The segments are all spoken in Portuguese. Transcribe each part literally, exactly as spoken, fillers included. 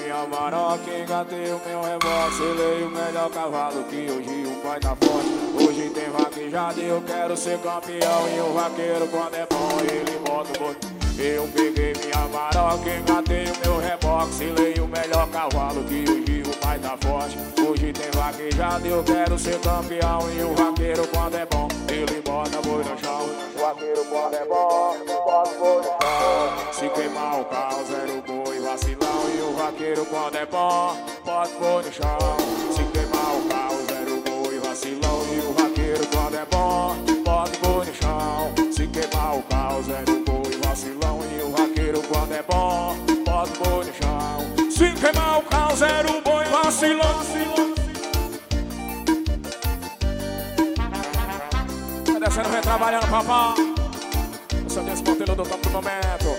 minha maroca, engatei o meu reboque, selei o melhor cavalo que hoje o pai tá forte. Hoje tem vaquejada e eu quero ser campeão. E o vaqueiro quando é bom ele bota o botão. Eu peguei minha maroca, engatei o meu reboque, selei o melhor cavalo que hoje o pai tá forte. Hoje tem vaquejada e eu quero ser campeão. E o vaqueiro quando é bom ele bota boi no chão. O vaqueiro quando é bom bota boi no chão. Se queimar o carro zero boi vacilão. E o vaqueiro quando é bom bota boi no chão. Se queimar o carro zero boi vacilão. E o vaqueiro quando é bom bota boi no chão. Se queimar o carro zero boi vacilão. E o vaqueiro quando é bom bota boi no chão. Se queimar o carro zero boi vacilão. Descendo, vem trabalhando, papá. Eu sou desse ponteiro do topo do momento.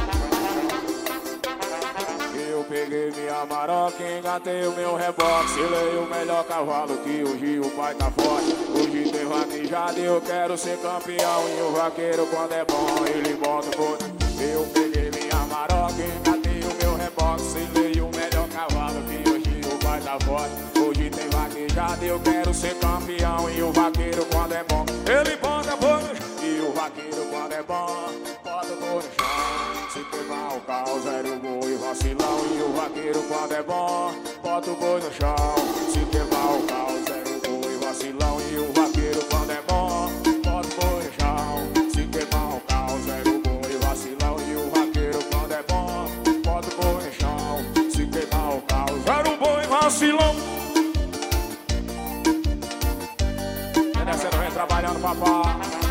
Eu peguei minha maroca, engatei o meu reboque, selei o melhor cavalo que hoje o pai tá forte. Hoje tem vaquejada e eu quero ser campeão. E o vaqueiro quando é bom ele bota o boi. Eu peguei minha maroca, engatei o meu reboque, selei o melhor cavalo que hoje o pai tá forte. Hoje tem vaquejada e eu quero ser campeão. E o vaqueiro quando é bom ele bota boi no chão. E o vaqueiro quando é bom bota boi no chão. Se queimar o carro zero boi vacilão. E o vaqueiro quando é bom bota o boi no chão. Se queimar o carro zero boi vacilão. E o vaqueiro quando é bom bota o boi no chão. Se queimar o carro zero boi vacilão. E o vaqueiro quando é bom bota o boi no chão. Se queimar o carro zero boi vacilão. Descendo, vem trabalhando, papá.